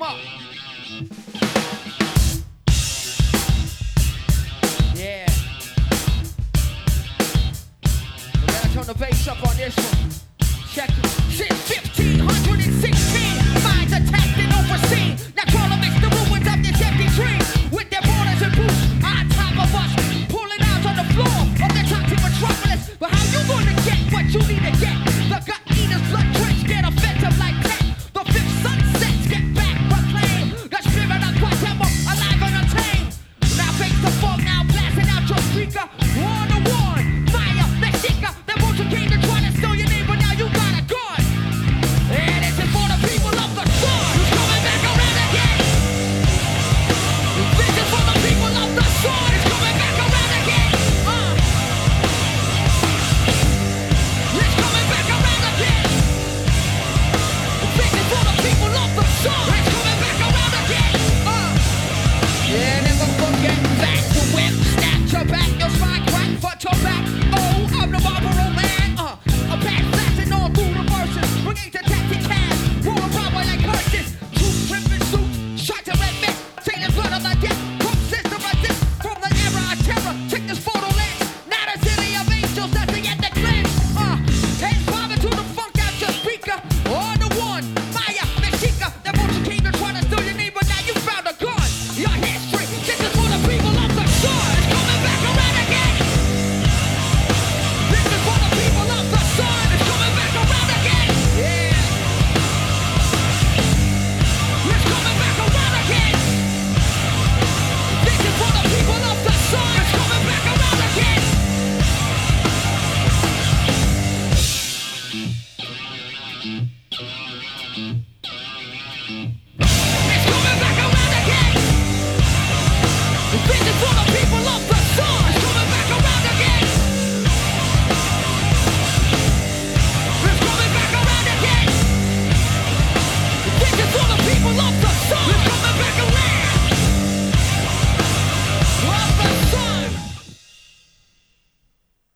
Yeah. We gotta turn the bass up on this one. Check it. Since 1516, minds attacked and overseen. Now crawl amidst the ruins of this empty dream. With their borders and boots on top of us, pulling out on the floor of the toxic metropolis. But how you gonna get what you need to get? The gut eaters, blood drenched, get offensive like tech. The fifth sunsets get back proclaimed. The spirit of Guatemala alive and untamed. Now face the fog, now blasting out your speaker. One on one, fire, Mexica. That motion came to try to steal your name, but now you got a gun. And this is for the people of the sun. Who's coming back around again? This is for the people of the sun. It's coming back around again. It's coming back around again. This is for the people of the sun. It's coming back around again. Yeah, never forget back to whip, snap your back, your spine crack for tobacco. Oh, I'm the Marlboro man. A bad flashing all through reverses, bringing to tactic cash, roll a Broadway like curses. Two tripping suits, shot to red mist, taking blood on the deck. From system resist from the era of terror. Check this photo lens, not a city of angels, nothing at the glance. Hands bobbing to the funk out your speaker. On the one, Maya, Mexica. That motion came to try to steal your name, but now you found a gun. Your history, this is for the people of the sun. It's coming back around again. This is for the people of the sun. It's coming back around again. Yeah. It's coming back around again. This is for the people of the sun. It's coming back around again.